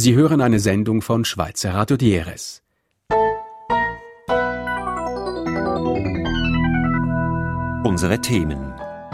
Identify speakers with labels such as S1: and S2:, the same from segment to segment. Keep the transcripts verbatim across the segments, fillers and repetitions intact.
S1: Sie hören eine Sendung von Schweizer Radio Dieres.
S2: Unsere Themen.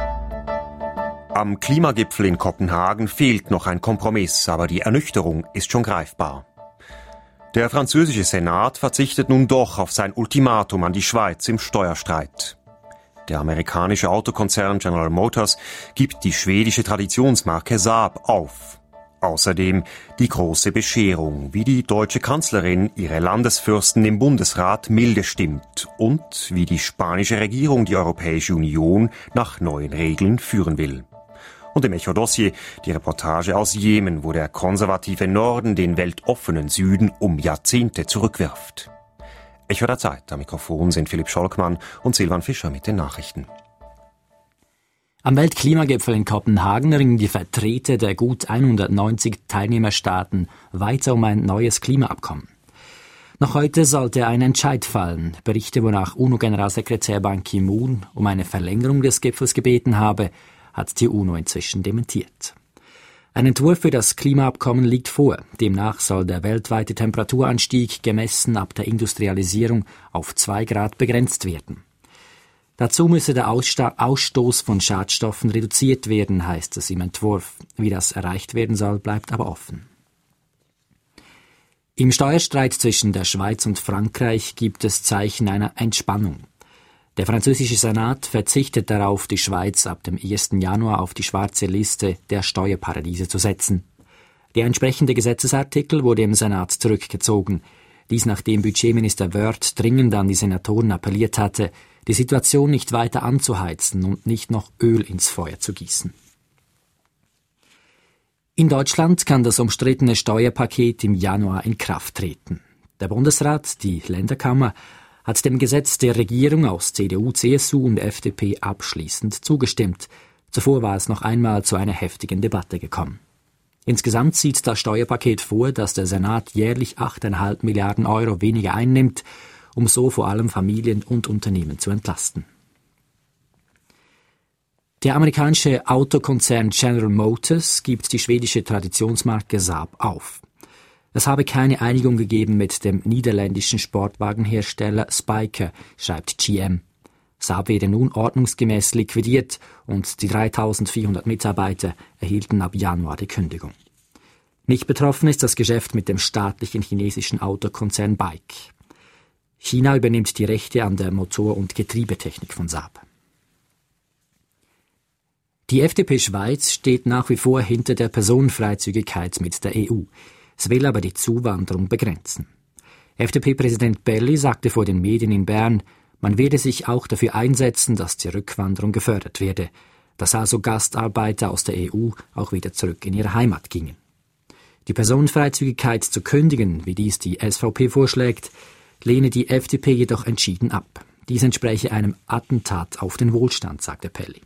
S2: Am Klimagipfel in Kopenhagen fehlt noch ein Kompromiss, aber die Ernüchterung ist schon greifbar. Der französische Senat verzichtet nun doch auf sein Ultimatum an die Schweiz im Steuerstreit. Der amerikanische Autokonzern General Motors gibt die schwedische Traditionsmarke Saab auf. Außerdem die große Bescherung, wie die deutsche Kanzlerin ihre Landesfürsten im Bundesrat milde stimmt und wie die spanische Regierung die Europäische Union nach neuen Regeln führen will. Und im Echo-Dossier die Reportage aus Jemen, wo der konservative Norden den weltoffenen Süden um Jahrzehnte zurückwirft. Echo der Zeit, am Mikrofon sind Philipp Scholkmann und Silvan Fischer mit den Nachrichten.
S3: Am Weltklimagipfel in Kopenhagen ringen die Vertreter der gut hundertneunzig Teilnehmerstaaten weiter um ein neues Klimaabkommen. Noch heute sollte ein Entscheid fallen. Berichte, wonach UNO-Generalsekretär Ban Ki-moon um eine Verlängerung des Gipfels gebeten habe, hat die UNO inzwischen dementiert. Ein Entwurf für das Klimaabkommen liegt vor. Demnach soll der weltweite Temperaturanstieg gemessen ab der Industrialisierung auf zwei Grad begrenzt werden. Dazu müsse der Ausstoß von Schadstoffen reduziert werden, heißt es im Entwurf. Wie das erreicht werden soll, bleibt aber offen. Im Steuerstreit zwischen der Schweiz und Frankreich gibt es Zeichen einer Entspannung. Der französische Senat verzichtet darauf, die Schweiz ab dem ersten Januar auf die schwarze Liste der Steuerparadiese zu setzen. Der entsprechende Gesetzesartikel wurde im Senat zurückgezogen. Dies nachdem Budgetminister Wörth dringend an die Senatoren appelliert hatte, die Situation nicht weiter anzuheizen und nicht noch Öl ins Feuer zu gießen. In Deutschland kann das umstrittene Steuerpaket im Januar in Kraft treten. Der Bundesrat, die Länderkammer, hat dem Gesetz der Regierung aus C D U, C S U und F D P abschließend zugestimmt. Zuvor war es noch einmal zu einer heftigen Debatte gekommen. Insgesamt sieht das Steuerpaket vor, dass der Senat jährlich acht Komma fünf Milliarden Euro weniger einnimmt, um so vor allem Familien und Unternehmen zu entlasten. Der amerikanische Autokonzern General Motors gibt die schwedische Traditionsmarke Saab auf. Es habe keine Einigung gegeben mit dem niederländischen Sportwagenhersteller Spyker, schreibt G M. Saab werde nun ordnungsgemäß liquidiert und die dreitausendvierhundert Mitarbeiter erhielten ab Januar die Kündigung. Nicht betroffen ist das Geschäft mit dem staatlichen chinesischen Autokonzern BAIC. China übernimmt die Rechte an der Motor- und Getriebetechnik von Saab. Die F D P Schweiz steht nach wie vor hinter der Personenfreizügigkeit mit der E U. Es will aber die Zuwanderung begrenzen. F D P-Präsident Belli sagte vor den Medien in Bern, man werde sich auch dafür einsetzen, dass die Rückwanderung gefördert werde, dass also Gastarbeiter aus der E U auch wieder zurück in ihre Heimat gingen. Die Personenfreizügigkeit zu kündigen, wie dies die S V P vorschlägt, lehne die F D P jedoch entschieden ab. Dies entspräche einem Attentat auf den Wohlstand, sagte Pelli.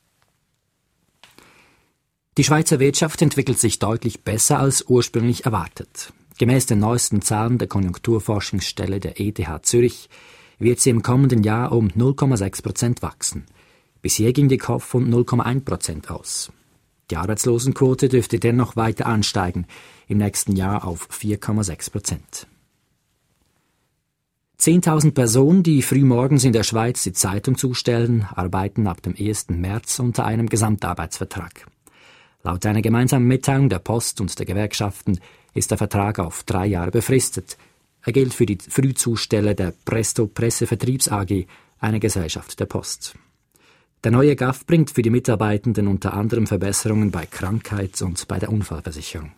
S3: Die Schweizer Wirtschaft entwickelt sich deutlich besser als ursprünglich erwartet. Gemäß den neuesten Zahlen der Konjunkturforschungsstelle der E T H Zürich wird sie im kommenden Jahr um null Komma sechs Prozent wachsen. Bisher ging die K O F von null Komma eins Prozent aus. Die Arbeitslosenquote dürfte dennoch weiter ansteigen, im nächsten Jahr auf vier Komma sechs Prozent. Zehntausend Personen, die frühmorgens in der Schweiz die Zeitung zustellen, arbeiten ab dem ersten März unter einem Gesamtarbeitsvertrag. Laut einer gemeinsamen Mitteilung der Post und der Gewerkschaften ist der Vertrag auf drei Jahre befristet. Er gilt für die Frühzusteller der Presto Pressevertriebs A G, eine Gesellschaft der Post. Der neue G A F bringt für die Mitarbeitenden unter anderem Verbesserungen bei Krankheits- und bei der Unfallversicherung.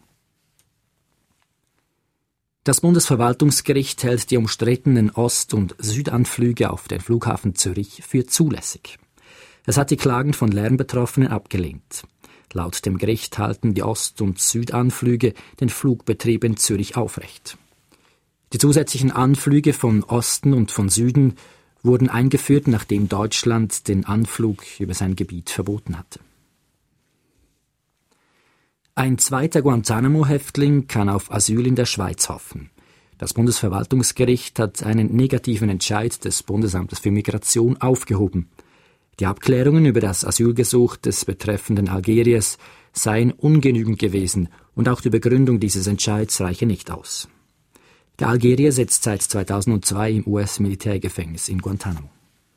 S3: Das Bundesverwaltungsgericht hält die umstrittenen Ost- und Südanflüge auf den Flughafen Zürich für zulässig. Es hat die Klagen von Lärmbetroffenen abgelehnt. Laut dem Gericht halten die Ost- und Südanflüge den Flugbetrieb in Zürich aufrecht. Die zusätzlichen Anflüge von Osten und von Süden wurden eingeführt, nachdem Deutschland den Anflug über sein Gebiet verboten hatte. Ein zweiter Guantanamo-Häftling kann auf Asyl in der Schweiz hoffen. Das Bundesverwaltungsgericht hat einen negativen Entscheid des Bundesamtes für Migration aufgehoben. Die Abklärungen über das Asylgesuch des betreffenden Algeriers seien ungenügend gewesen, und auch die Begründung dieses Entscheids reiche nicht aus. Der Algerier sitzt seit zweitausendzwei im U S-Militärgefängnis in Guantanamo.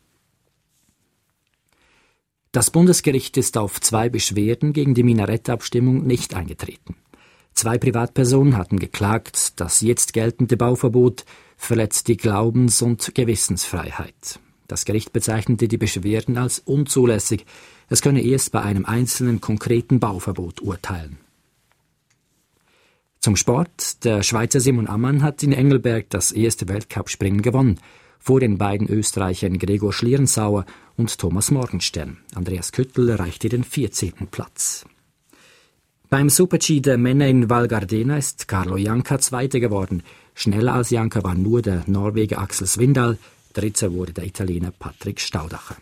S3: Das Bundesgericht ist auf zwei Beschwerden gegen die Minarettabstimmung nicht eingetreten. Zwei Privatpersonen hatten geklagt, das jetzt geltende Bauverbot verletzt die Glaubens- und Gewissensfreiheit. Das Gericht bezeichnete die Beschwerden als unzulässig. Es könne erst bei einem einzelnen konkreten Bauverbot urteilen. Zum Sport. Der Schweizer Simon Ammann hat in Engelberg das erste Weltcup-Springen gewonnen, vor den beiden Österreichern Gregor Schlierenzauer und Thomas Morgenstern. Andreas Küttl erreichte den vierzehnten Platz. Beim Super-G der Männer in Val Gardena ist Carlo Janka Zweiter geworden. Schneller als Janka war nur der Norweger Axel Svindal. Dritter wurde der Italiener Patrick Staudacher.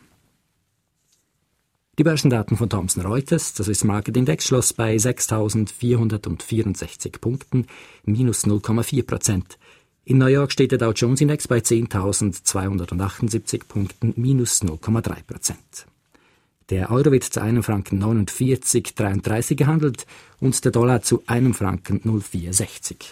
S3: Die Börsendaten von Thomson Reuters, das ist Marketindex, schloss bei sechstausendvierhundertvierundsechzig Punkten, minus null Komma vier Prozent. In New York steht der Dow Jones Index bei zehntausendzweihundertachtundsiebzig Punkten, minus null Komma drei Prozent. Der Euro wird zu einem Franken neunundvierzig Komma dreiunddreißig gehandelt und der Dollar zu einem Franken null Komma vierundsechzig.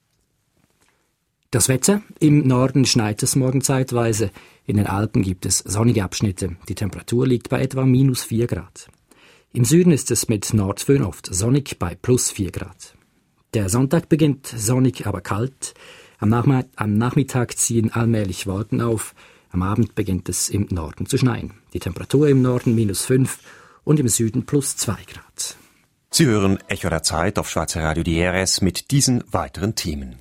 S3: Das Wetter: Im Norden schneit es morgen zeitweise, in den Alpen gibt es sonnige Abschnitte. Die Temperatur liegt bei etwa minus vier Grad. Im Süden ist es mit Nordföhn oft sonnig bei plus vier Grad. Der Sonntag beginnt sonnig, aber kalt. Am, Nachm- am Nachmittag ziehen allmählich Wolken auf. Am Abend beginnt es im Norden zu schneien. Die Temperatur im Norden minus fünf und im Süden plus zwei Grad.
S2: Sie hören Echo der Zeit auf Schweizer Radio D R S mit diesen weiteren Themen.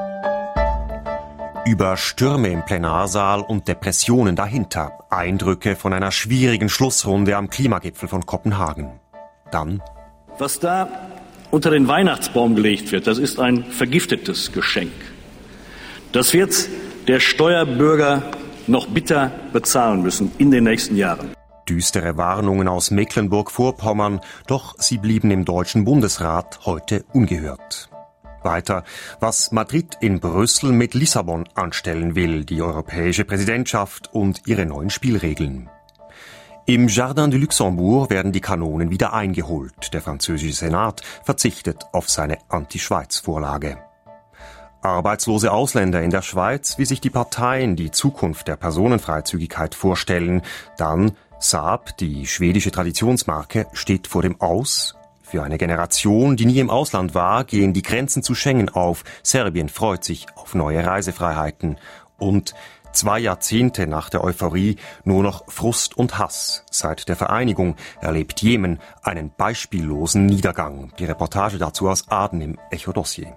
S2: Über Stürme im Plenarsaal und Depressionen dahinter. Eindrücke von einer schwierigen Schlussrunde am Klimagipfel von Kopenhagen. Dann:
S4: Was da unter den Weihnachtsbaum gelegt wird, das ist ein vergiftetes Geschenk. Das wird der Steuerbürger noch bitter bezahlen müssen in den nächsten Jahren.
S2: Düstere Warnungen aus Mecklenburg-Vorpommern, doch sie blieben im Deutschen Bundesrat heute ungehört. Weiter, was Madrid in Brüssel mit Lissabon anstellen will, die europäische Präsidentschaft und ihre neuen Spielregeln. Im Jardin du Luxembourg werden die Kanonen wieder eingeholt. Der französische Senat verzichtet auf seine Anti-Schweiz-Vorlage. Arbeitslose Ausländer in der Schweiz, wie sich die Parteien die Zukunft der Personenfreizügigkeit vorstellen. Dann Saab, die schwedische Traditionsmarke, steht vor dem Aus. Für eine Generation, die nie im Ausland war, gehen die Grenzen zu Schengen auf. Serbien freut sich auf neue Reisefreiheiten. Und zwei Jahrzehnte nach der Euphorie nur noch Frust und Hass. Seit der Vereinigung erlebt Jemen einen beispiellosen Niedergang. Die Reportage dazu aus Aden im Echo-Dossier.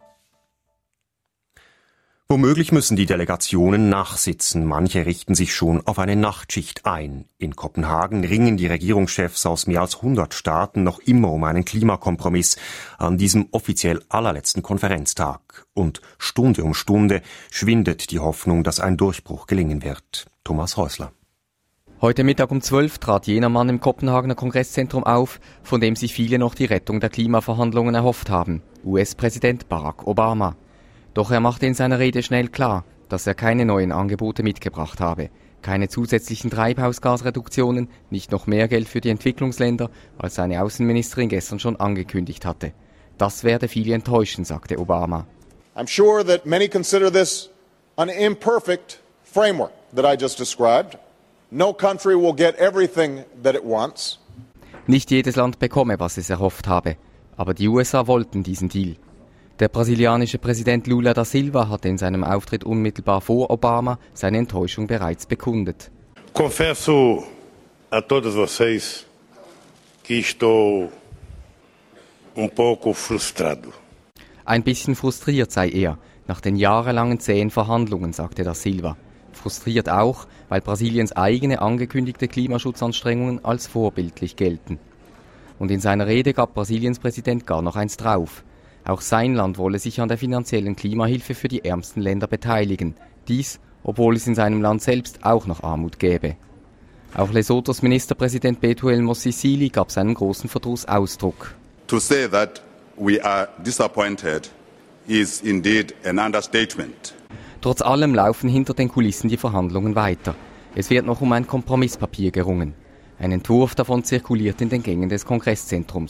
S2: Womöglich müssen die Delegationen nachsitzen. Manche richten sich schon auf eine Nachtschicht ein. In Kopenhagen ringen die Regierungschefs aus mehr als hundert Staaten noch immer um einen Klimakompromiss an diesem offiziell allerletzten Konferenztag. Und Stunde um Stunde schwindet die Hoffnung, dass ein Durchbruch gelingen wird. Thomas Häusler.
S5: Heute Mittag um zwölf trat jener Mann im Kopenhagener Kongresszentrum auf, von dem sich viele noch die Rettung der Klimaverhandlungen erhofft haben. U S-Präsident Barack Obama. Doch er machte in seiner Rede schnell klar, dass er keine neuen Angebote mitgebracht habe. Keine zusätzlichen Treibhausgasreduktionen, nicht noch mehr Geld für die Entwicklungsländer, als seine Außenministerin gestern schon angekündigt hatte. Das werde viele enttäuschen, sagte Obama.
S6: I'm sure that many consider this an imperfect framework that I just described. No country will get everything that it wants.
S5: Nicht jedes Land bekomme, was es erhofft habe. Aber die U S A wollten diesen Deal. Der brasilianische Präsident Lula da Silva hatte in seinem Auftritt unmittelbar vor Obama seine Enttäuschung bereits bekundet.
S7: Confesso a todos vocês que estou um pouco frustrado.
S5: Ein bisschen frustriert sei er, nach den jahrelangen zähen Verhandlungen, sagte da Silva. Frustriert auch, weil Brasiliens eigene angekündigte Klimaschutzanstrengungen als vorbildlich gelten. Und in seiner Rede gab Brasiliens Präsident gar noch eins drauf. Auch sein Land wolle sich an der finanziellen Klimahilfe für die ärmsten Länder beteiligen. Dies, obwohl es in seinem Land selbst auch noch Armut gäbe. Auch Lesothos Ministerpräsident Betuel Mosisili gab seinem großen Verdruss Ausdruck.
S8: To say that we are disappointed is indeed an understatement.
S5: Trotz allem laufen hinter den Kulissen die Verhandlungen weiter. Es wird noch um ein Kompromisspapier gerungen. Ein Entwurf davon zirkuliert in den Gängen des Kongresszentrums.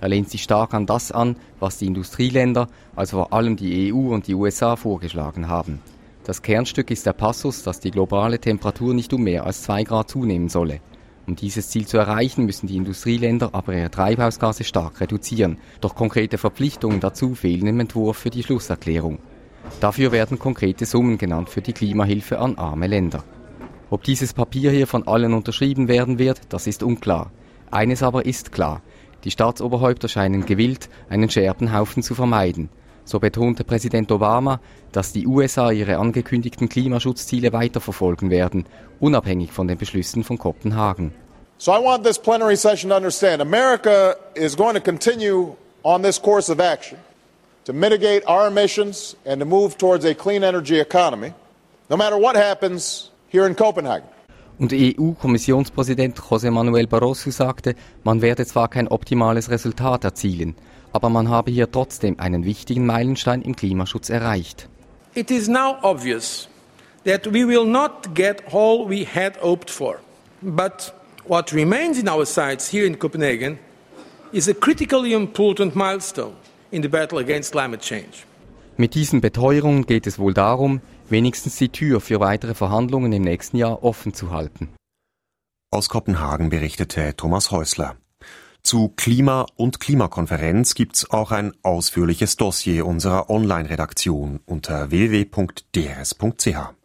S5: Er lehnt sich stark an das an, was die Industrieländer, also vor allem die E U und die U S A, vorgeschlagen haben. Das Kernstück ist der Passus, dass die globale Temperatur nicht um mehr als zwei Grad zunehmen solle. Um dieses Ziel zu erreichen, müssen die Industrieländer aber ihre Treibhausgase stark reduzieren. Doch konkrete Verpflichtungen dazu fehlen im Entwurf für die Schlusserklärung. Dafür werden konkrete Summen genannt für die Klimahilfe an arme Länder. Ob dieses Papier hier von allen unterschrieben werden wird, das ist unklar. Eines aber ist klar: Die Staatsoberhäupter scheinen gewillt, einen Scherbenhaufen zu vermeiden. So betonte Präsident Obama, dass die U S A ihre angekündigten Klimaschutzziele weiterverfolgen werden, unabhängig von den Beschlüssen von Kopenhagen.
S6: So I want this plenary session to understand America is going to continue on this course of action to mitigate our emissions and to move towards a clean energy economy, no matter what happens here in Copenhagen.
S5: Und E U-Kommissionspräsident José Manuel Barroso sagte, man werde zwar kein optimales Resultat erzielen, aber man habe hier trotzdem einen wichtigen Meilenstein im Klimaschutz erreicht.
S9: It is now obvious that we will not get all we had hoped for. But what remains in our sights here in Copenhagen is a critically important milestone in the battle against climate change.
S5: Mit diesen Beteuerungen geht es wohl darum, wenigstens die Tür für weitere Verhandlungen im nächsten Jahr offen zu halten.
S2: Aus Kopenhagen berichtete Thomas Häusler. Zu Klima und Klimakonferenz gibt's auch ein ausführliches Dossier unserer Online-Redaktion unter w w w punkt d r s punkt c h.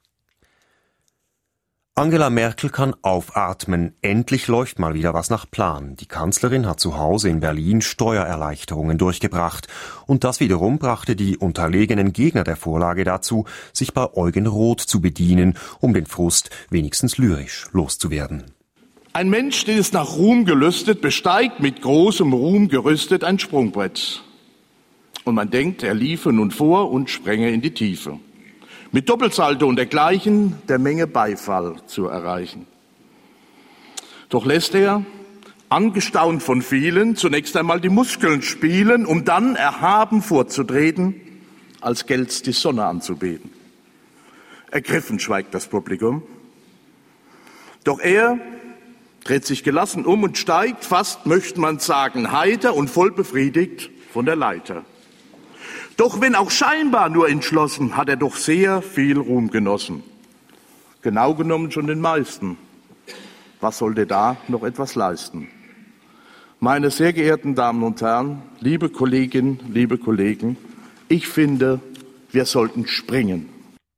S2: Angela Merkel kann aufatmen. Endlich läuft mal wieder was nach Plan. Die Kanzlerin hat zu Hause in Berlin Steuererleichterungen durchgebracht. Und das wiederum brachte die unterlegenen Gegner der Vorlage dazu, sich bei Eugen Roth zu bedienen, um den Frust wenigstens lyrisch loszuwerden.
S10: Ein Mensch, den es nach Ruhm gelüstet, besteigt mit großem Ruhm gerüstet ein Sprungbrett. Und man denkt, er liefe nun vor und sprenge in die Tiefe. Mit Doppelsalto und dergleichen der Menge Beifall zu erreichen. Doch lässt er, angestaunt von vielen, zunächst einmal die Muskeln spielen, um dann erhaben vorzutreten, als gält's die Sonne anzubeten. Ergriffen schweigt das Publikum. Doch er dreht sich gelassen um und steigt, fast möchte man sagen, heiter und voll befriedigt von der Leiter. Doch wenn auch scheinbar nur entschlossen, hat er doch sehr viel Ruhm genossen. Genau genommen schon den meisten. Was sollte da noch etwas leisten? Meine sehr geehrten Damen und Herren, liebe Kolleginnen, liebe Kollegen, ich finde, wir sollten springen.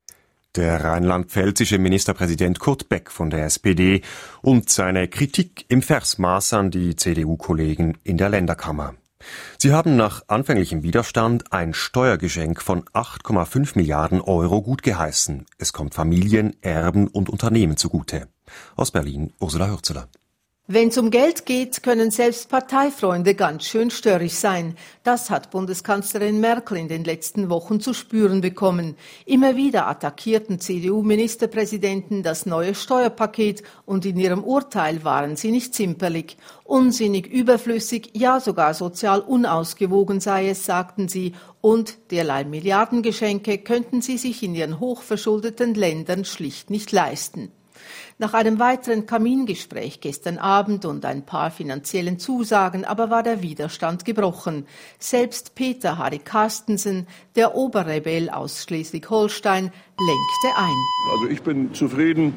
S2: Der rheinland-pfälzische Ministerpräsident Kurt Beck von der S P D und seine Kritik im Versmaß an die C D U-Kollegen in der Länderkammer. Sie haben nach anfänglichem Widerstand ein Steuergeschenk von acht Komma fünf Milliarden Euro gutgeheißen. Es kommt Familien, Erben und Unternehmen zugute. Aus Berlin, Ursula Hürzeler.
S11: Wenn es um Geld geht, können selbst Parteifreunde ganz schön störrisch sein. Das hat Bundeskanzlerin Merkel in den letzten Wochen zu spüren bekommen. Immer wieder attackierten C D U-Ministerpräsidenten das neue Steuerpaket und in ihrem Urteil waren sie nicht zimperlich. Unsinnig, überflüssig, ja sogar sozial unausgewogen sei es, sagten sie. Und derlei Milliardengeschenke könnten sie sich in ihren hochverschuldeten Ländern schlicht nicht leisten. Nach einem weiteren Kamingespräch gestern Abend und ein paar finanziellen Zusagen aber war der Widerstand gebrochen. Selbst Peter Harry Carstensen, der Oberrebell aus Schleswig-Holstein, lenkte ein.
S12: Also ich bin zufrieden.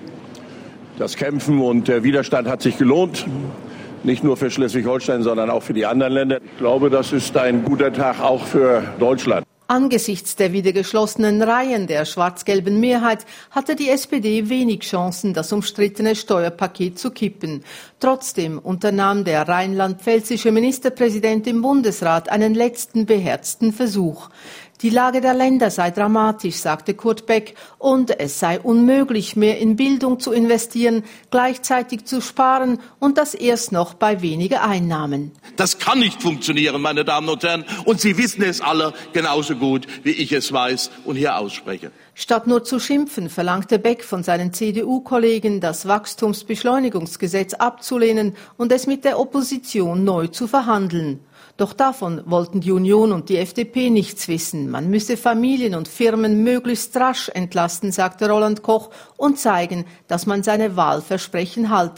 S12: Das Kämpfen und der Widerstand hat sich gelohnt. Nicht nur für Schleswig-Holstein, sondern auch für die anderen Länder. Ich glaube, das ist ein guter Tag auch für Deutschland.
S11: Angesichts der wieder geschlossenen Reihen der schwarz-gelben Mehrheit hatte die S P D wenig Chancen, das umstrittene Steuerpaket zu kippen. Trotzdem unternahm der rheinland-pfälzische Ministerpräsident im Bundesrat einen letzten beherzten Versuch. Die Lage der Länder sei dramatisch, sagte Kurt Beck, und es sei unmöglich, mehr in Bildung zu investieren, gleichzeitig zu sparen und das erst noch bei weniger Einnahmen.
S10: Das kann nicht funktionieren, meine Damen und Herren, und Sie wissen es alle genauso gut, wie ich es weiß und hier ausspreche.
S11: Statt nur zu schimpfen, verlangte Beck von seinen C D U-Kollegen, das Wachstumsbeschleunigungsgesetz abzulehnen und es mit der Opposition neu zu verhandeln. Doch davon wollten die Union und die F D P nichts wissen. Man müsse Familien und Firmen möglichst rasch entlasten, sagte Roland Koch, und zeigen, dass man seine Wahlversprechen halte.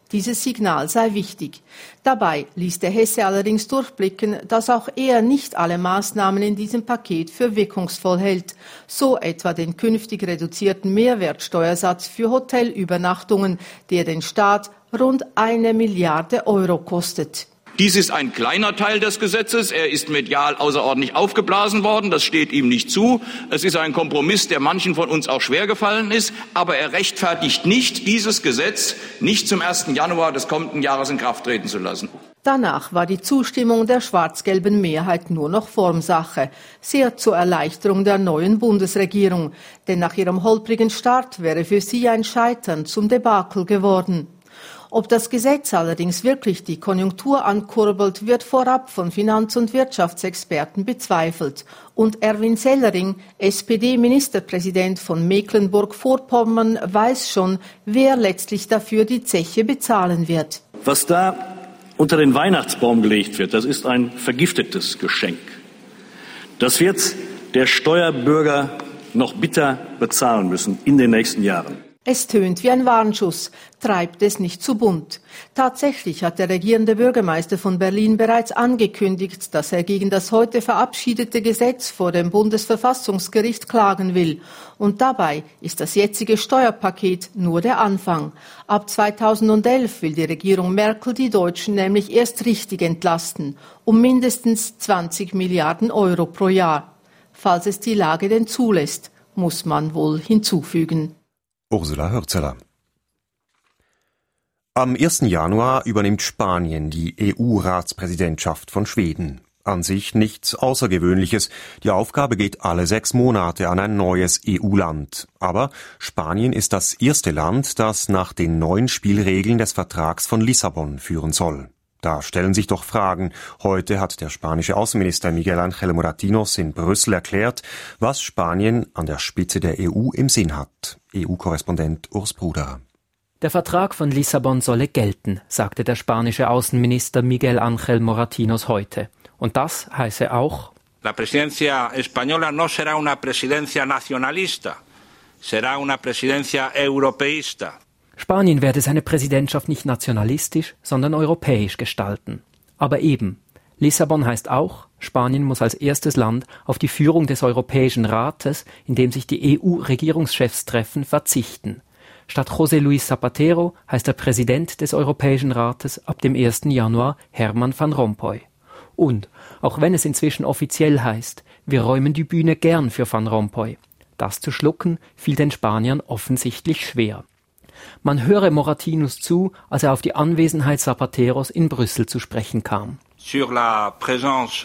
S11: Dieses Signal sei wichtig. Dabei ließ der Hesse allerdings durchblicken, dass auch er nicht alle Maßnahmen in diesem Paket für wirkungsvoll hält. So etwa den künftig reduzierten Mehrwertsteuersatz für Hotelübernachtungen, der den Staat rund eine Milliarde Euro kostet.
S13: Dies ist ein kleiner Teil des Gesetzes. Er ist medial außerordentlich aufgeblasen worden. Das steht ihm nicht zu. Es ist ein Kompromiss, der manchen von uns auch schwer gefallen ist. Aber er rechtfertigt nicht, dieses Gesetz nicht zum ersten Januar des kommenden Jahres in Kraft treten zu lassen.
S11: Danach war die Zustimmung der schwarz-gelben Mehrheit nur noch Formsache. Sehr zur Erleichterung der neuen Bundesregierung. Denn nach ihrem holprigen Start wäre für sie ein Scheitern zum Debakel geworden. Ob das Gesetz allerdings wirklich die Konjunktur ankurbelt, wird vorab von Finanz- und Wirtschaftsexperten bezweifelt. Und Erwin Sellering, S P D-Ministerpräsident von Mecklenburg-Vorpommern, weiß schon, wer letztlich dafür die Zeche bezahlen wird.
S4: Was da unter den Weihnachtsbaum gelegt wird, das ist ein vergiftetes Geschenk. Das wird der Steuerbürger noch bitter bezahlen müssen in den nächsten Jahren.
S11: Es tönt wie ein Warnschuss, treibt es nicht zu bunt. Tatsächlich hat der regierende Bürgermeister von Berlin bereits angekündigt, dass er gegen das heute verabschiedete Gesetz vor dem Bundesverfassungsgericht klagen will. Und dabei ist das jetzige Steuerpaket nur der Anfang. Ab zweitausendelf will die Regierung Merkel die Deutschen nämlich erst richtig entlasten, um mindestens zwanzig Milliarden Euro pro Jahr. Falls es die Lage denn zulässt, muss man wohl hinzufügen.
S2: Ursula Hürzeler. Am ersten Januar übernimmt Spanien die E U-Ratspräsidentschaft von Schweden. An sich nichts Außergewöhnliches. Die Aufgabe geht alle sechs Monate an ein neues E U-Land. Aber Spanien ist das erste Land, das nach den neuen Spielregeln des Vertrags von Lissabon führen soll. Da stellen sich doch Fragen. Heute hat der spanische Außenminister Miguel Ángel Moratinos in Brüssel erklärt, was Spanien an der Spitze der E U im Sinn hat. E U-Korrespondent Urs Bruder.
S3: Der Vertrag von Lissabon solle gelten, sagte der spanische Außenminister Miguel Ángel Moratinos heute. Und das heiße auch:
S14: La presidencia española no será una presidencia nacionalista, será una presidencia europeísta.
S3: Spanien werde seine Präsidentschaft nicht nationalistisch, sondern europäisch gestalten. Aber eben, Lissabon heißt auch, Spanien muss als erstes Land auf die Führung des Europäischen Rates, in dem sich die E U-Regierungschefs treffen, verzichten. Statt José Luis Zapatero heißt der Präsident des Europäischen Rates ab dem ersten Januar Herman van Rompuy. Und, auch wenn es inzwischen offiziell heißt, wir räumen die Bühne gern für Van Rompuy, das zu schlucken fiel den Spaniern offensichtlich schwer. Man höre Moratinos zu, als er auf die Anwesenheit Zapateros in Brüssel zu sprechen kam.
S14: Sur la présence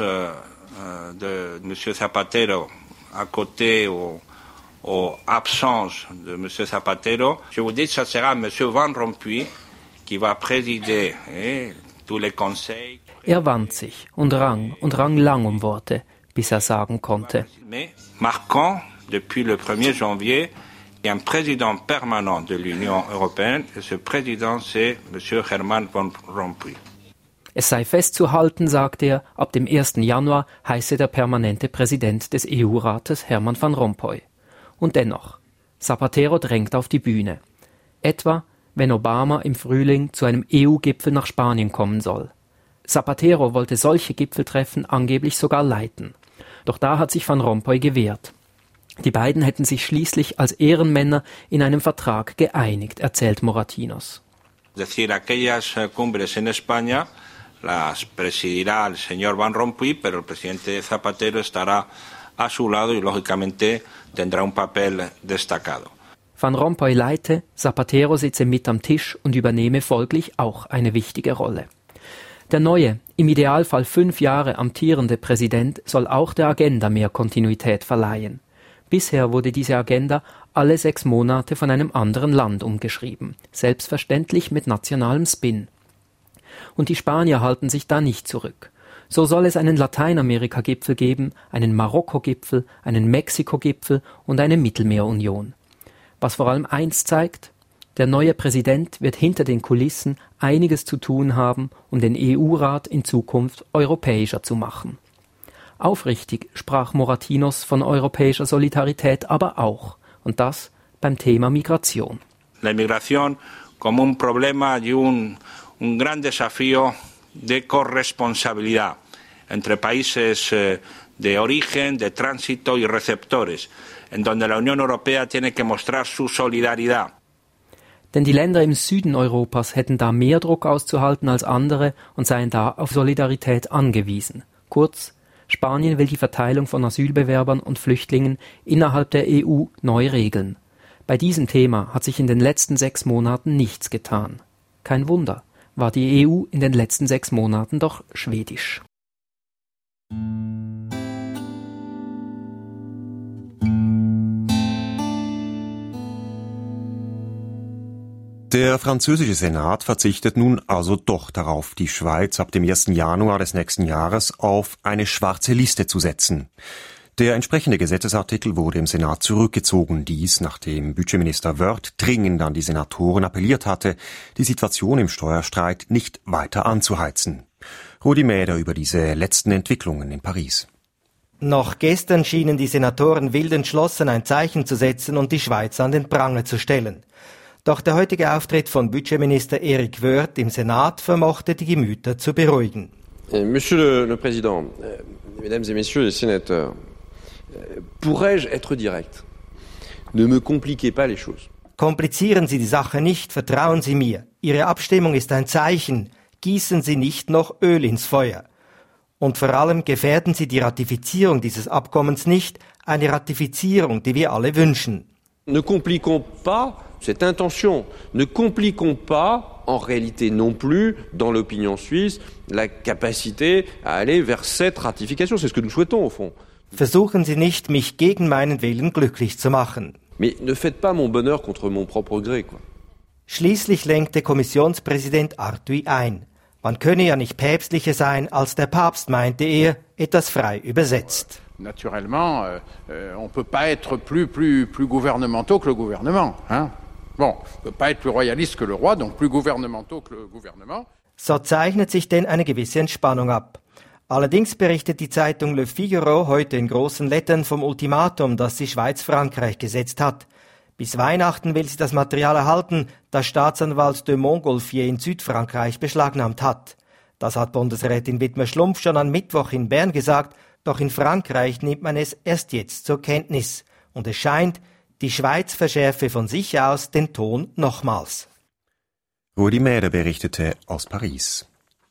S14: de Monsieur Zapatero à côté ou, ou absence de Monsieur Zapatero, je vous dis, ça sera Monsieur Van Rompuy qui va présider eh, tous les conseils.
S3: Er wand sich und rang und rang lang um Worte, bis er sagen konnte.
S14: Mais marquant depuis le premier janvier Il y a un président permanent de l'Union européenne et ce président c'est Monsieur Herman Van Rompuy.
S3: Es sei festzuhalten, sagte er, ab dem ersten Januar heiße der permanente Präsident des E U-Rates Herman Van Rompuy. Und dennoch, Zapatero drängt auf die Bühne. Etwa, wenn Obama im Frühling zu einem E U-Gipfel nach Spanien kommen soll. Zapatero wollte solche Gipfeltreffen angeblich sogar leiten. Doch da hat sich Van Rompuy gewehrt. Die beiden hätten sich schließlich als Ehrenmänner in einem Vertrag geeinigt, erzählt Moratinos.
S14: Es decir, aquellas cumbres en España las presidirá el señor Van Rompuy, pero el presidente Zapatero estará a su lado y lógicamente tendrá un papel destacado.
S3: Van Rompuy leite, Zapatero sitze mit am Tisch und übernehme folglich auch eine wichtige Rolle. Der neue, im Idealfall fünf Jahre amtierende Präsident soll auch der Agenda mehr Kontinuität verleihen. Bisher wurde diese Agenda alle sechs Monate von einem anderen Land umgeschrieben, selbstverständlich mit nationalem Spin. Und die Spanier halten sich da nicht zurück. So soll es einen Lateinamerika-Gipfel geben, einen Marokko-Gipfel, einen Mexiko-Gipfel und eine Mittelmeerunion. Was vor allem eins zeigt: Der neue Präsident wird hinter den Kulissen einiges zu tun haben, um den E U-Rat in Zukunft europäischer zu machen. Aufrichtig sprach Moratinos von europäischer Solidarität aber auch, und das beim Thema Migration.
S14: La inmigración como un problema y un, un gran desafío de corresponsabilidad entre países eh, de origen, de tránsito y receptores, en donde la Unión Europea tiene que mostrar su solidaridad.
S15: Denn die Länder im Süden Europas hätten da mehr Druck auszuhalten als andere und seien da auf Solidarität angewiesen. Kurz, Spanien will die Verteilung von Asylbewerbern und Flüchtlingen innerhalb der E U neu regeln. Bei diesem Thema hat sich in den letzten sechs Monaten nichts getan. Kein Wunder, war die E U in den letzten sechs Monaten doch schwedisch.
S2: Der französische Senat verzichtet nun also doch darauf, die Schweiz ab dem ersten Januar des nächsten Jahres auf eine schwarze Liste zu setzen. Der entsprechende Gesetzesartikel wurde im Senat zurückgezogen, dies nachdem Budgetminister Wörth dringend an die Senatoren appelliert hatte, die Situation im Steuerstreit nicht weiter anzuheizen. Rudi Mäder über diese letzten Entwicklungen in Paris.
S16: Noch gestern schienen die Senatoren wild entschlossen, ein Zeichen zu setzen und die Schweiz an den Pranger zu stellen. Doch der heutige Auftritt von Budgetminister Éric Woerth im Senat vermochte die Gemüter zu beruhigen.
S17: Monsieur le, le Président, Mesdames et Messieurs les sénateurs, pourrais-je être direct? Ne me compliquez pas les choses.
S16: Komplizieren Sie die Sache nicht, vertrauen Sie mir. Ihre Abstimmung ist ein Zeichen. Gießen Sie nicht noch Öl ins Feuer. Und vor allem gefährden Sie die Ratifizierung dieses Abkommens nicht, eine Ratifizierung, die wir alle wünschen.
S17: Ne compliquons pas cette intention. Ne compliquons pas, en réalité non plus, dans l'opinion suisse, la capacité à aller vers cette ratification. C'est ce que nous souhaitons, au fond.
S16: Versuchen Sie nicht, mich gegen meinen Willen glücklich zu machen.
S17: Mais ne faites pas mon bonheur contre mon propre gré, quoi.
S16: Schließlich lenkte Kommissionspräsident Arthuis ein. Man könne ja nicht päpstlicher sein als der Papst, meinte er, etwas frei übersetzt.
S10: Naturellement, euh, on ne peut pas être plus, plus, plus gouvernementaux que le gouvernement. Hein? Bon, on ne peut pas être plus royaliste que le roi, donc plus gouvernementaux que le gouvernement.
S16: So zeichnet sich denn eine gewisse Entspannung ab. Allerdings berichtet die Zeitung Le Figaro heute in großen Lettern vom Ultimatum, das die Schweiz Frankreich gesetzt hat. Bis Weihnachten will sie das Material erhalten, das Staatsanwalt de Montgolfier in Südfrankreich beschlagnahmt hat. Das hat Bundesrätin Widmer-Schlumpf schon am Mittwoch in Bern gesagt, doch in Frankreich nimmt man es erst jetzt zur Kenntnis. Und es scheint, die Schweiz verschärfe von sich aus den Ton nochmals.
S2: Rudi Mäder berichtete aus Paris.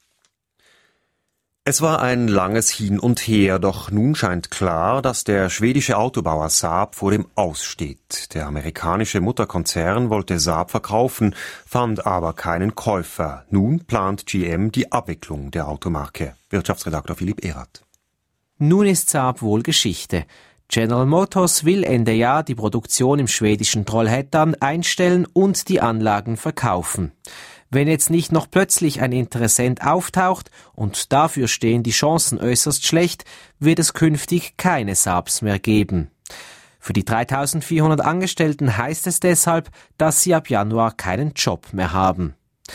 S2: Es war ein langes Hin und Her, doch nun scheint klar, dass der schwedische Autobauer Saab vor dem Aus steht. Der amerikanische Mutterkonzern wollte Saab verkaufen, fand aber keinen Käufer. Nun plant G M die Abwicklung der Automarke. Wirtschaftsredakteur Philipp Erath.
S18: Nun ist Saab wohl Geschichte. General Motors will Ende Jahr die Produktion im schwedischen Trollhättan einstellen und die Anlagen verkaufen. Wenn jetzt nicht noch plötzlich ein Interessent auftaucht, und dafür stehen die Chancen äußerst schlecht, wird es künftig keine Saabs mehr geben. Für die dreitausendvierhundert Angestellten heißt es deshalb, dass sie ab Januar keinen Job mehr haben.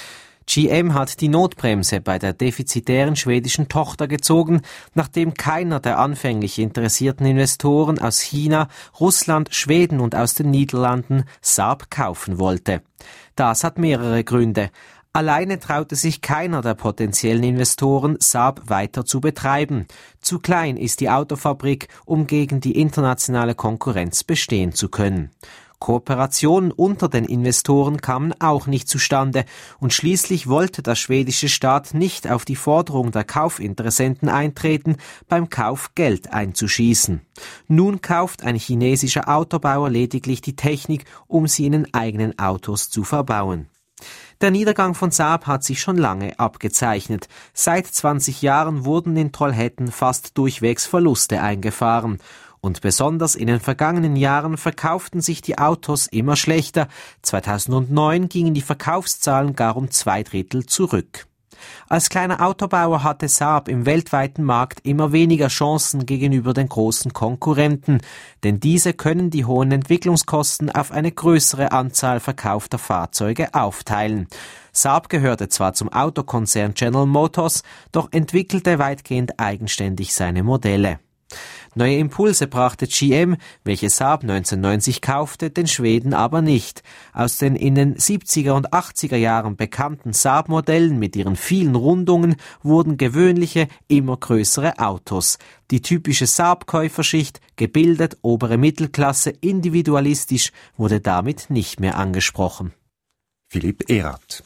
S18: G M hat die Notbremse bei der defizitären schwedischen Tochter gezogen, nachdem keiner der anfänglich interessierten Investoren aus China, Russland, Schweden und aus den Niederlanden Saab kaufen wollte. Das hat mehrere Gründe. Alleine traute sich keiner der potenziellen Investoren, Saab weiter zu betreiben. Zu klein ist die Autofabrik, um gegen die internationale Konkurrenz bestehen zu können. Kooperationen unter den Investoren kamen auch nicht zustande und schließlich wollte der schwedische Staat nicht auf die Forderung der Kaufinteressenten eintreten, beim Kauf Geld einzuschießen. Nun kauft ein chinesischer Autobauer lediglich die Technik, um sie in den eigenen Autos zu verbauen. Der Niedergang von Saab hat sich schon lange abgezeichnet. Seit zwanzig Jahren wurden in Trollhättan fast durchwegs Verluste eingefahren. Und besonders in den vergangenen Jahren verkauften sich die Autos immer schlechter. zweitausendneun gingen die Verkaufszahlen gar um zwei Drittel zurück. Als kleiner Autobauer hatte Saab im weltweiten Markt immer weniger Chancen gegenüber den großen Konkurrenten, denn diese können die hohen Entwicklungskosten auf eine größere Anzahl verkaufter Fahrzeuge aufteilen. Saab gehörte zwar zum Autokonzern General Motors, doch entwickelte weitgehend eigenständig seine Modelle. Neue Impulse brachte G M, welche Saab neunzehnhundertneunzig kaufte, den Schweden aber nicht. Aus den in den siebziger und achtziger Jahren bekannten Saab-Modellen mit ihren vielen Rundungen wurden gewöhnliche, immer größere Autos. Die typische Saab-Käuferschicht, gebildet, obere Mittelklasse, individualistisch, wurde damit nicht mehr angesprochen.
S2: Philipp Erath.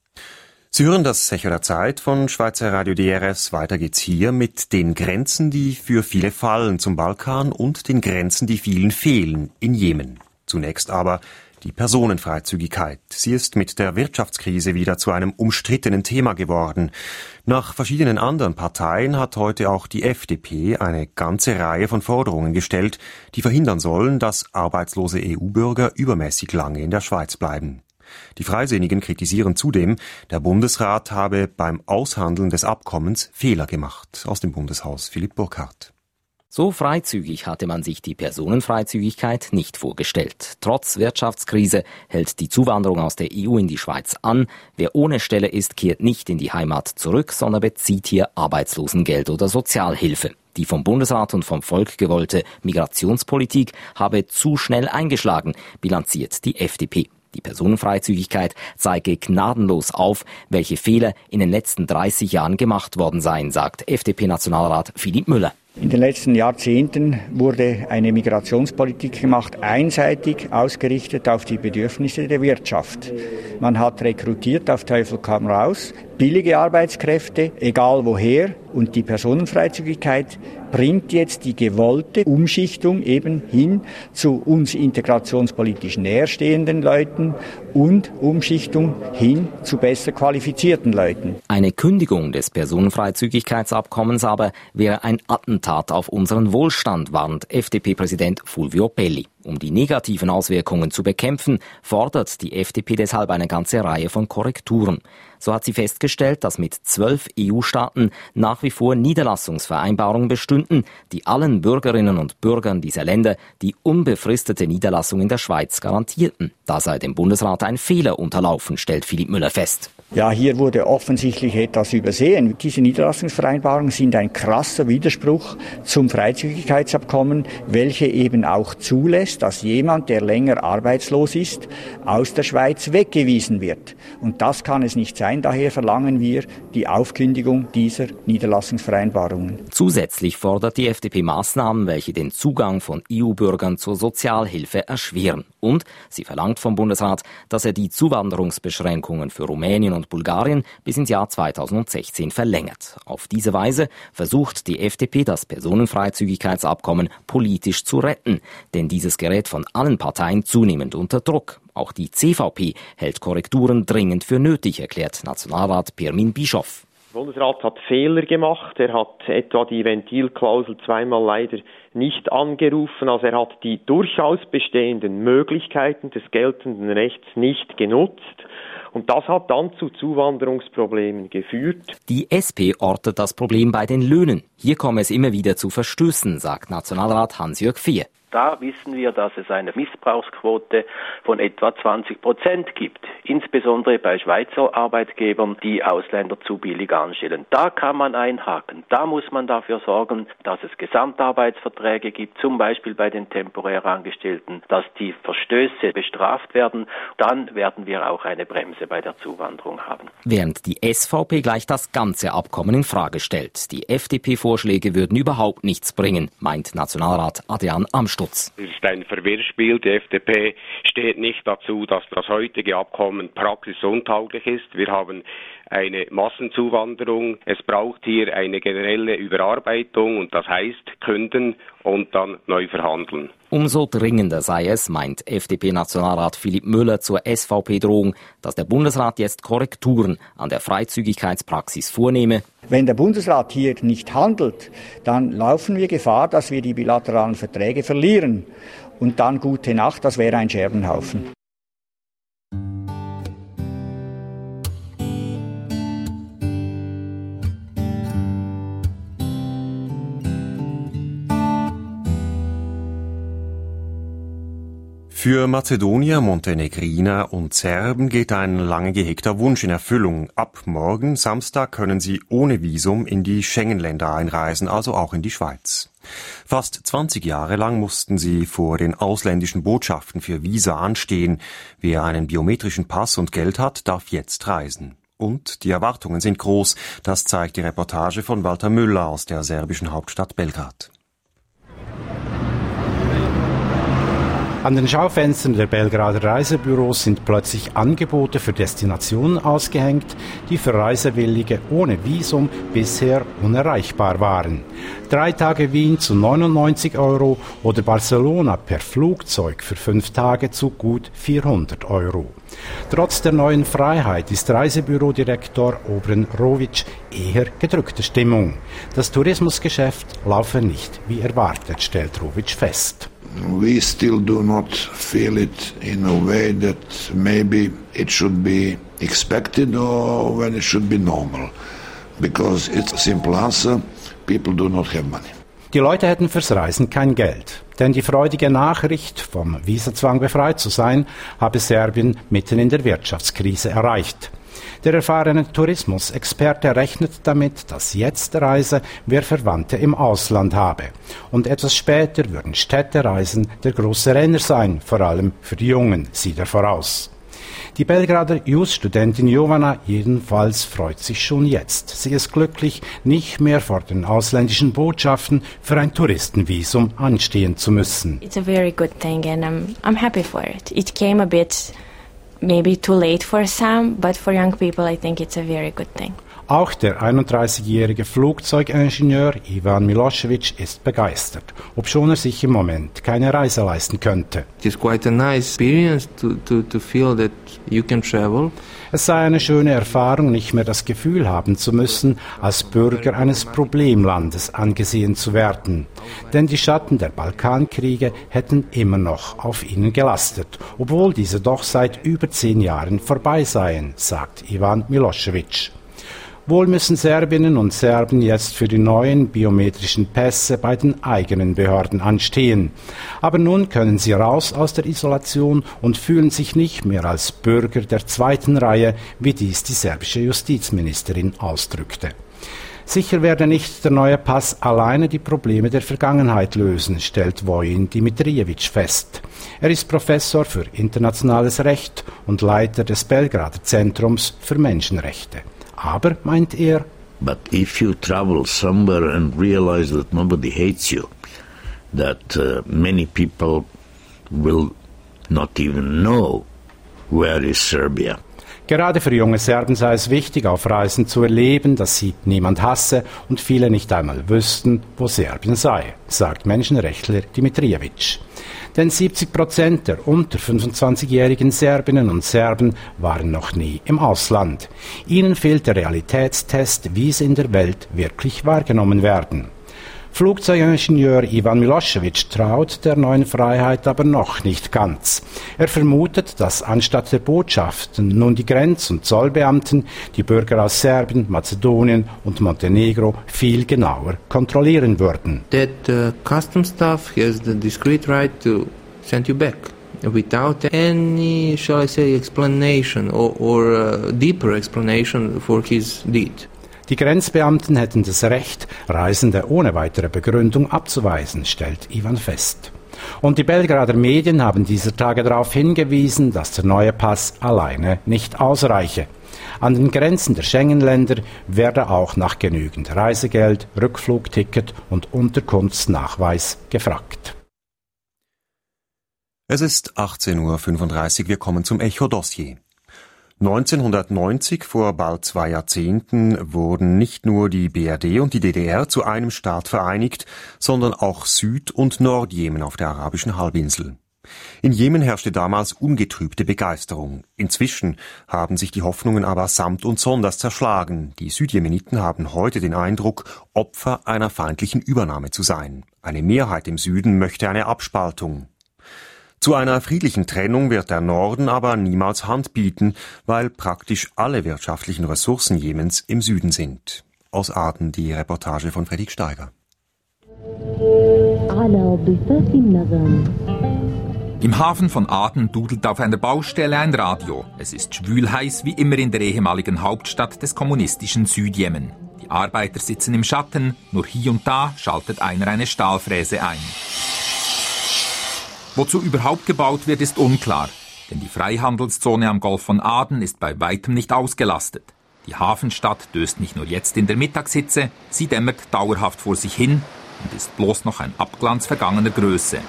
S2: Sie hören das Echo der Zeit von Schweizer Radio D R S. Weiter geht's hier mit den Grenzen, die für viele fallen zum Balkan und den Grenzen, die vielen fehlen in Jemen. Zunächst aber die Personenfreizügigkeit. Sie ist mit der Wirtschaftskrise wieder zu einem umstrittenen Thema geworden. Nach verschiedenen anderen Parteien hat heute auch die F D P eine ganze Reihe von Forderungen gestellt, die verhindern sollen, dass arbeitslose E U-Bürger übermäßig lange in der Schweiz bleiben. Die Freisinnigen kritisieren zudem, der Bundesrat habe beim Aushandeln des Abkommens Fehler gemacht. Aus dem Bundeshaus Philipp Burkhardt.
S19: So freizügig hatte man sich die Personenfreizügigkeit nicht vorgestellt. Trotz Wirtschaftskrise hält die Zuwanderung aus der E U in die Schweiz an. Wer ohne Stelle ist, kehrt nicht in die Heimat zurück, sondern bezieht hier Arbeitslosengeld oder Sozialhilfe. Die vom Bundesrat und vom Volk gewollte Migrationspolitik habe zu schnell eingeschlagen, bilanziert die F D P. Die Personenfreizügigkeit zeige gnadenlos auf, welche Fehler in den letzten dreißig Jahren gemacht worden seien, sagt F D P-Nationalrat Philipp Müller.
S20: In den letzten Jahrzehnten wurde eine Migrationspolitik gemacht, einseitig ausgerichtet auf die Bedürfnisse der Wirtschaft. Man hat rekrutiert auf Teufel komm raus, billige Arbeitskräfte, egal woher, und die Personenfreizügigkeit bringt jetzt die gewollte Umschichtung eben hin zu uns integrationspolitisch näherstehenden Leuten und Umschichtung hin zu besser qualifizierten Leuten.
S19: Eine Kündigung des Personenfreizügigkeitsabkommens aber wäre ein Attentat auf unseren Wohlstand, warnt F D P-Präsident Fulvio Pelli. Um die negativen Auswirkungen zu bekämpfen, fordert die F D P deshalb eine ganze Reihe von Korrekturen. So hat sie festgestellt, dass mit zwölf E U-Staaten nach wie vor Niederlassungsvereinbarungen bestünden, die allen Bürgerinnen und Bürgern dieser Länder die unbefristete Niederlassung in der Schweiz garantierten. Da sei dem Bundesrat ein Fehler unterlaufen, stellt Philipp Müller fest.
S20: Ja, hier wurde offensichtlich etwas übersehen. Diese Niederlassungsvereinbarungen sind ein krasser Widerspruch zum Freizügigkeitsabkommen, welche eben auch zulässt, dass jemand, der länger arbeitslos ist, aus der Schweiz weggewiesen wird. Und das kann es nicht sein. Daher verlangen wir die Aufkündigung dieser Niederlassungsvereinbarungen.
S19: Zusätzlich fordert die F D P Maßnahmen, welche den Zugang von E U-Bürgern zur Sozialhilfe erschweren. Und sie verlangt vom Bundesrat, dass er die Zuwanderungsbeschränkungen für Rumänien und Bulgarien bis ins Jahr zweitausendsechzehn verlängert. Auf diese Weise versucht die F D P, das Personenfreizügigkeitsabkommen politisch zu retten. Denn dieses gerät von allen Parteien zunehmend unter Druck. Auch die C V P hält Korrekturen dringend für nötig, erklärt Nationalrat Pirmin Bischoff.
S21: Der Bundesrat hat Fehler gemacht. Er hat etwa die Ventilklausel zweimal leider nicht angerufen. Also er hat die durchaus bestehenden Möglichkeiten des geltenden Rechts nicht genutzt. Und das hat dann zu Zuwanderungsproblemen geführt.
S19: Die S P ortet das Problem bei den Löhnen. Hier komme es immer wieder zu Verstößen, sagt Nationalrat Hans-Jörg Fehr.
S22: Da wissen wir, dass es eine Missbrauchsquote von etwa zwanzig Prozent gibt, insbesondere bei Schweizer Arbeitgebern, die Ausländer zu billig anstellen. Da kann man einhaken. Da muss man dafür sorgen, dass es Gesamtarbeitsverträge gibt, zum Beispiel bei den temporär Angestellten, dass die Verstöße bestraft werden. Dann werden wir auch eine Bremse bei der Zuwanderung haben.
S19: Während die S V P gleich das ganze Abkommen in Frage stellt. Die F D P-Vorschläge würden überhaupt nichts bringen, meint Nationalrat Adrian Amstutz. Es
S23: ist ein Verwirrspiel. Die F D P steht nicht dazu, dass das heutige Abkommen praxisuntauglich ist. Wir haben eine Massenzuwanderung. Es braucht hier eine generelle Überarbeitung und das heißt künden und dann neu verhandeln.
S19: Umso dringender sei es, meint F D P-Nationalrat Philipp Müller zur S V P-Drohung, dass der Bundesrat jetzt Korrekturen an der Freizügigkeitspraxis vornehme.
S20: Wenn der Bundesrat hier nicht handelt, dann laufen wir Gefahr, dass wir die bilateralen Verträge verlieren. Und dann gute Nacht, das wäre ein Scherbenhaufen.
S2: Für Mazedonier, Montenegriner und Serben geht ein lange gehegter Wunsch in Erfüllung. Ab morgen, Samstag, können sie ohne Visum in die Schengen-Länder einreisen, also auch in die Schweiz. Fast zwanzig Jahre lang mussten sie vor den ausländischen Botschaften für Visa anstehen. Wer einen biometrischen Pass und Geld hat, darf jetzt reisen. Und die Erwartungen sind groß. Das zeigt die Reportage von Walter Müller aus der serbischen Hauptstadt Belgrad.
S1: An den Schaufenstern der Belgrader Reisebüros sind plötzlich Angebote für Destinationen ausgehängt, die für Reisewillige ohne Visum bisher unerreichbar waren. Drei Tage Wien zu neunundneunzig Euro oder Barcelona per Flugzeug für fünf Tage zu gut vierhundert Euro. Trotz der neuen Freiheit ist Reisebürodirektor Obren Rovic eher gedrückte Stimmung. Das Tourismusgeschäft laufe nicht wie erwartet, stellt Rovic fest.
S7: We still do not feel it in a way that maybe it should be expected or when it should be normal. Because it's a simple answer, people do not have money.
S1: Die Leute hätten fürs Reisen kein Geld. Denn die freudige Nachricht, vom Visazwang befreit zu sein, habe Serbien mitten in der Wirtschaftskrise erreicht. Der erfahrene Tourismusexperte rechnet damit, dass jetzt Reise wer Verwandte im Ausland habe. Und etwas später würden Städtereisen der große Renner sein, vor allem für die Jungen, sieht er voraus. Die Belgrader Jus-Studentin Jovana jedenfalls freut sich schon jetzt. Sie ist glücklich, nicht mehr vor den ausländischen Botschaften für ein Touristenvisum anstehen zu müssen.
S8: It's a very good thing and I'm, I'm happy for it. It came a bit maybe too late for some, but for young people I think it's a very good thing.
S1: Auch der einunddreißigjährige Flugzeugingenieur Ivan Milosevic ist begeistert, obschon er sich im Moment keine Reise leisten könnte.
S24: It's quite a nice experience to, to, to feel that you can travel.
S1: Es sei eine schöne Erfahrung, nicht mehr das Gefühl haben zu müssen, als Bürger eines Problemlandes angesehen zu werden. Denn die Schatten der Balkankriege hätten immer noch auf ihnen gelastet, obwohl diese doch seit über zehn Jahren vorbei seien, sagt Ivan Milosevic. Wohl müssen Serbinnen und Serben jetzt für die neuen biometrischen Pässe bei den eigenen Behörden anstehen. Aber nun können sie raus aus der Isolation und fühlen sich nicht mehr als Bürger der zweiten Reihe, wie dies die serbische Justizministerin ausdrückte. Sicher werde nicht der neue Pass alleine die Probleme der Vergangenheit lösen, stellt Vojin Dimitrijevic fest. Er ist Professor für internationales Recht und Leiter des Belgrader Zentrums für Menschenrechte. Aber, meint er,
S25: but if you travel somewhere and realize that nobody hates you, that uh, many people will not even know where is Serbia.
S1: Gerade für junge Serben sei es wichtig, auf Reisen zu erleben, dass sie niemand hasse und viele nicht einmal wüssten, wo Serbien sei, sagt Menschenrechtler Dimitrijevic. Denn siebzig Prozent der unter fünfundzwanzigjährigen Serbinnen und Serben waren noch nie im Ausland. Ihnen fehlt der Realitätstest, wie sie in der Welt wirklich wahrgenommen werden. Flugzeugingenieur Ivan Milosevic traut der neuen Freiheit aber noch nicht ganz. Er vermutet, dass anstatt der Botschaften nun die Grenz- und Zollbeamten die Bürger aus Serbien, Mazedonien und Montenegro viel genauer kontrollieren würden.
S24: That uh, custom staff has the discreet right to send you back without any, shall I say, explanation or, or uh, deeper explanation for his deed.
S1: Die Grenzbeamten hätten das Recht, Reisende ohne weitere Begründung abzuweisen, stellt Ivan fest. Und die Belgrader Medien haben dieser Tage darauf hingewiesen, dass der neue Pass alleine nicht ausreiche. An den Grenzen der Schengen-Länder werde auch nach genügend Reisegeld, Rückflugticket und Unterkunftsnachweis gefragt.
S2: Es ist achtzehn Uhr fünfunddreißig, wir kommen zum Echo-Dossier. neunzehnhundertneunzig, vor bald zwei Jahrzehnten, wurden nicht nur die B R D und die D D R zu einem Staat vereinigt, sondern auch Süd- und Nordjemen auf der arabischen Halbinsel. In Jemen herrschte damals ungetrübte Begeisterung. Inzwischen haben sich die Hoffnungen aber samt und sonders zerschlagen. Die Südjemeniten haben heute den Eindruck, Opfer einer feindlichen Übernahme zu sein. Eine Mehrheit im Süden möchte eine Abspaltung. Zu einer friedlichen Trennung wird der Norden aber niemals Hand bieten, weil praktisch alle wirtschaftlichen Ressourcen Jemens im Süden sind. Aus Aden die Reportage von Fredrik Steiger.
S5: Im Hafen von Aden dudelt auf einer Baustelle ein Radio. Es ist schwülheiß wie immer in der ehemaligen Hauptstadt des kommunistischen Südjemen. Die Arbeiter sitzen im Schatten, nur hier und da schaltet einer eine Stahlfräse ein. Wozu überhaupt gebaut wird, ist unklar, denn die Freihandelszone am Golf von Aden ist bei weitem nicht ausgelastet. Die Hafenstadt döst nicht nur jetzt in der Mittagshitze, sie dämmert dauerhaft vor sich hin und ist bloß noch ein Abglanz vergangener Größe.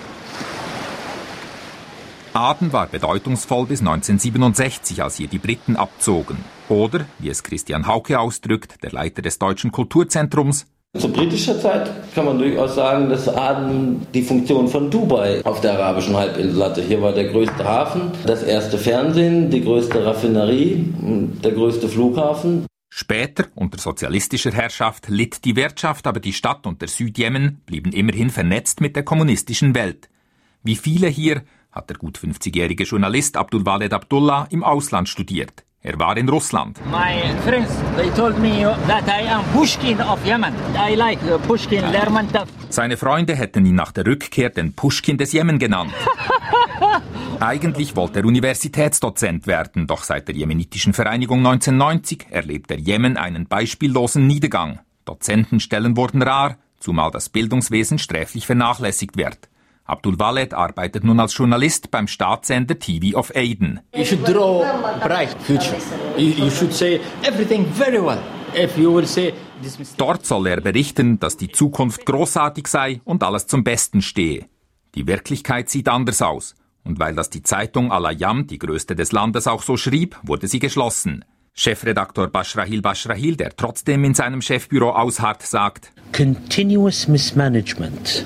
S5: Aden war bedeutungsvoll bis neunzehnhundertsiebenundsechzig, als hier die Briten abzogen. Oder, wie es Christian Hauke ausdrückt, der Leiter des Deutschen Kulturzentrums:
S6: Zu britischer Zeit kann man durchaus sagen, dass Aden die Funktion von Dubai auf der arabischen Halbinsel hatte. Hier war der größte Hafen, das erste Fernsehen, die größte Raffinerie, der größte Flughafen.
S5: Später, unter sozialistischer Herrschaft, litt die Wirtschaft, aber die Stadt und der Südjemen blieben immerhin vernetzt mit der kommunistischen Welt. Wie viele hier hat der gut fünfzigjährige Journalist Abdul Waled Abdullah im Ausland studiert. Er war in Russland.
S9: My friends, they told me that I am Pushkin of Yemen. I like Pushkin, Lermontov.
S5: Seine Freunde hätten ihn nach der Rückkehr den Pushkin des Jemen genannt. Eigentlich wollte er Universitätsdozent werden, doch seit der jemenitischen Vereinigung neunzehnhundertneunzig erlebt der Jemen einen beispiellosen Niedergang. Dozentenstellen wurden rar, zumal das Bildungswesen sträflich vernachlässigt wird. Abdul Waled arbeitet nun als Journalist beim Staatssender T V of Aden.
S9: You should draw a bright future. You, you should say everything very well. If you will say this mistake.
S5: Dort soll er berichten, dass die Zukunft großartig sei und alles zum Besten stehe. Die Wirklichkeit sieht anders aus. Und weil das die Zeitung Al-Ayam, die größte des Landes, auch so schrieb, wurde sie geschlossen. Chefredaktor Bashrahil Bashrahil, der trotzdem in seinem Chefbüro ausharrt, sagt:
S12: Continuous mismanagement.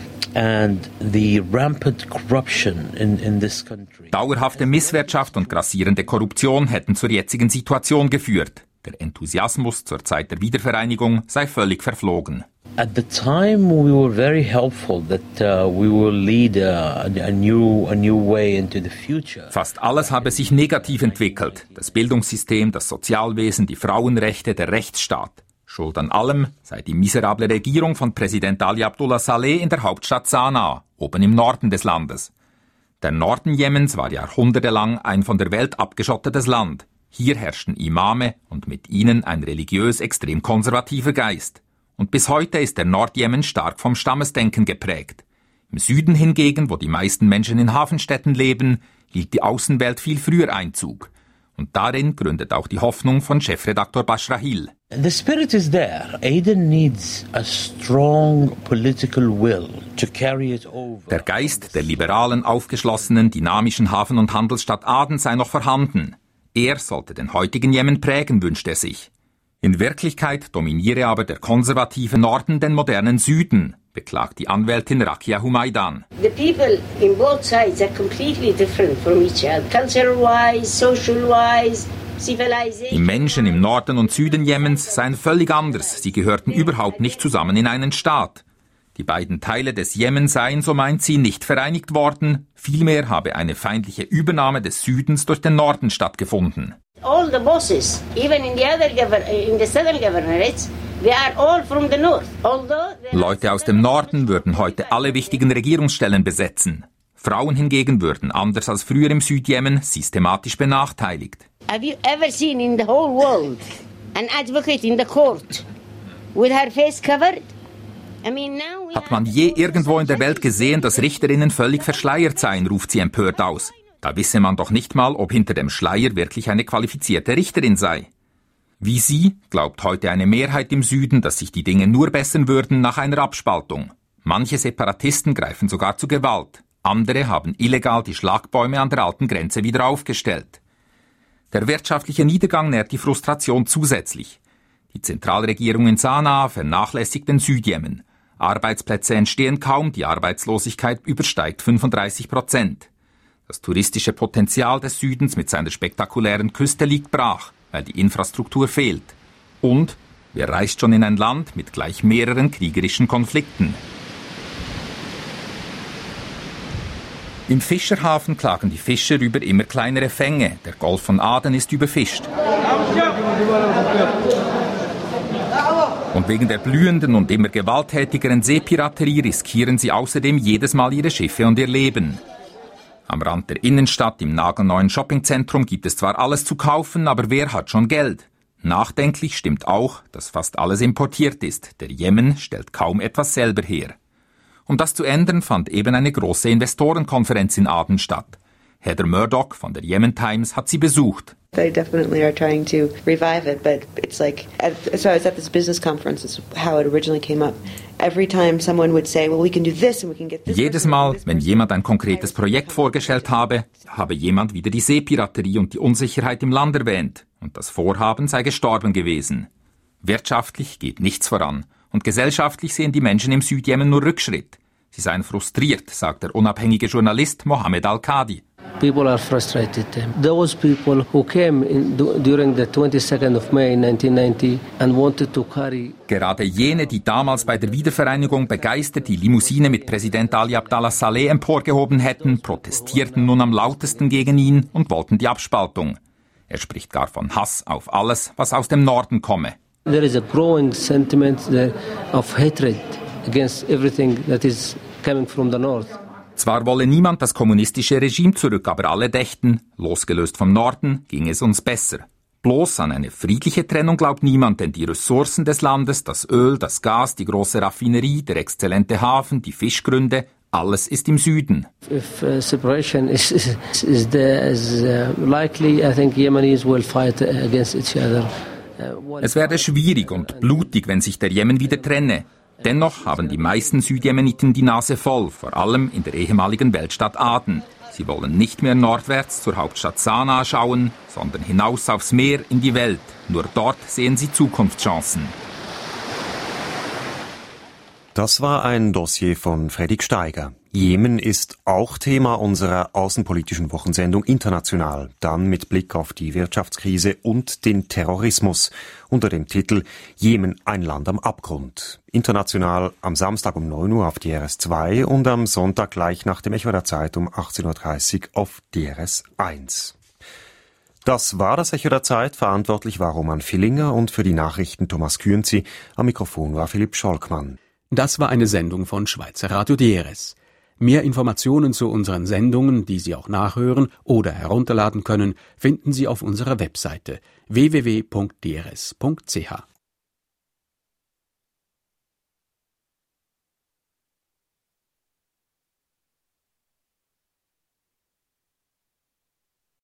S12: And the rampant corruption in, in this country.
S5: Dauerhafte Misswirtschaft und grassierende Korruption hätten zur jetzigen Situation geführt. Der Enthusiasmus zur Zeit der Wiedervereinigung sei völlig verflogen.
S12: At the time we were very hopeful that uh, we will lead a, a new a new way into the future.
S5: Fast alles habe sich negativ entwickelt. Das Bildungssystem, das Sozialwesen, die Frauenrechte, der Rechtsstaat. Schuld an allem sei die miserable Regierung von Präsident Ali Abdullah Saleh in der Hauptstadt Sanaa, oben im Norden des Landes. Der Norden Jemens war jahrhundertelang ein von der Welt abgeschottetes Land. Hier herrschten Imame und mit ihnen ein religiös extrem konservativer Geist. Und bis heute ist der Nordjemen stark vom Stammesdenken geprägt. Im Süden hingegen, wo die meisten Menschen in Hafenstädten leben, hielt die Außenwelt viel früher Einzug. Und darin gründet auch die Hoffnung von Chefredaktor Bashrahil.
S12: The spirit is there. Aden needs a strong political will to carry it over.
S5: Der Geist der liberalen, aufgeschlossenen, dynamischen Hafen- und Handelsstadt Aden sei noch vorhanden. Er sollte den heutigen Jemen prägen, wünscht er sich. In Wirklichkeit dominiere aber der konservative Norden den modernen Süden, beklagt die Anwältin Rakia Humaydan.
S13: The people in both sides are completely different from each other, culture-wise, social-wise.
S5: Die Menschen im Norden und Süden Jemens seien völlig anders. Sie gehörten überhaupt nicht zusammen in einen Staat. Die beiden Teile des Jemen seien, so meint sie, nicht vereinigt worden. Vielmehr habe eine feindliche Übernahme des Südens durch den Norden stattgefunden.
S13: All the bosses, even in the other govern- in the southern governorates, they are all from the north. Although
S5: Leute aus dem Norden würden heute alle wichtigen Regierungsstellen besetzen. Frauen hingegen würden, anders als früher im Südjemen, systematisch benachteiligt.
S13: Have you ever seen in the whole world an advocate in the court with her face covered? I mean, now we
S5: Hat man je irgendwo in der Welt gesehen, dass Richterinnen völlig verschleiert seien, ruft sie empört aus. Da wisse man doch nicht mal, ob hinter dem Schleier wirklich eine qualifizierte Richterin sei. Wie sie glaubt heute eine Mehrheit im Süden, dass sich die Dinge nur bessern würden nach einer Abspaltung. Manche Separatisten greifen sogar zu Gewalt. Andere haben illegal die Schlagbäume an der alten Grenze wieder aufgestellt. Der wirtschaftliche Niedergang nährt die Frustration zusätzlich. Die Zentralregierung in Sanaa vernachlässigt den Südjemen. Arbeitsplätze entstehen kaum, die Arbeitslosigkeit übersteigt fünfunddreißig Prozent. Das touristische Potenzial des Südens mit seiner spektakulären Küste liegt brach, weil die Infrastruktur fehlt. Und wer reist schon in ein Land mit gleich mehreren kriegerischen Konflikten? Im Fischerhafen klagen die Fischer über immer kleinere Fänge. Der Golf von Aden ist überfischt. Und wegen der blühenden und immer gewalttätigeren Seepiraterie riskieren sie außerdem jedes Mal ihre Schiffe und ihr Leben. Am Rand der Innenstadt im nagelneuen Shoppingzentrum gibt es zwar alles zu kaufen, aber wer hat schon Geld? Nachdenklich stimmt auch, dass fast alles importiert ist. Der Jemen stellt kaum etwas selber her. Um das zu ändern, fand eben eine große Investorenkonferenz in Aden statt. Heather Murdoch von der Yemen Times hat sie besucht.
S3: They definitely are trying to revive it, but it's like, so I was at this business conference, is how it originally came up. Every time someone would say, well, we can do this and we can get this.
S5: Jedes Mal, wenn jemand ein konkretes Projekt vorgestellt habe, habe jemand wieder die Seepiraterie und die Unsicherheit im Land erwähnt. Und das Vorhaben sei gestorben gewesen. Wirtschaftlich geht nichts voran. Und gesellschaftlich sehen die Menschen im Südjemen nur Rückschritt. Sie seien frustriert, sagt der unabhängige Journalist Mohammed Al-Qadi.
S12: People are frustrated. Those people who came in, during the twenty-second of May nineteen ninety and wanted to carry.
S5: Gerade jene, die damals bei der Wiedervereinigung begeistert die Limousine mit Präsident Ali Abdallah Saleh emporgehoben hätten, protestierten nun am lautesten gegen ihn und wollten die Abspaltung. Er spricht gar von Hass auf alles, was aus dem Norden komme.
S12: There is a growing sentiment of hatred against everything that is coming from the north.
S5: Zwar wolle niemand das kommunistische Regime zurück, aber alle dächten, losgelöst vom Norden, ging es uns besser. Bloß an eine friedliche Trennung glaubt niemand, denn die Ressourcen des Landes, das Öl, das Gas, die große Raffinerie, der exzellente Hafen, die Fischgründe, alles ist im Süden.
S12: If uh, separation is, is, is, the, is uh, likely, I think Yemenis will fight against each other. Uh,
S5: es werde schwierig und blutig, wenn sich der Jemen wieder trenne. Dennoch haben die meisten Südjemeniten die Nase voll, vor allem in der ehemaligen Weltstadt Aden. Sie wollen nicht mehr nordwärts zur Hauptstadt Sanaa schauen, sondern hinaus aufs Meer in die Welt. Nur dort sehen sie Zukunftschancen.
S2: Das war ein Dossier von Fredrik Steiger. Jemen ist auch Thema unserer außenpolitischen Wochensendung International, dann mit Blick auf die Wirtschaftskrise und den Terrorismus unter dem Titel Jemen, ein Land am Abgrund. International am Samstag um neun Uhr auf D R S zwei und am Sonntag gleich nach dem Echo der Zeit um achtzehn Uhr dreißig auf D R S eins. Das war das Echo der Zeit. Verantwortlich war Roman Villinger und für die Nachrichten Thomas Kürnzi. Am Mikrofon war Philipp Scholkmann.
S4: Das war eine Sendung von Schweizer Radio D R S. Mehr Informationen zu unseren Sendungen, die Sie auch nachhören oder herunterladen können, finden Sie auf unserer Webseite w w w punkt d r s punkt c h.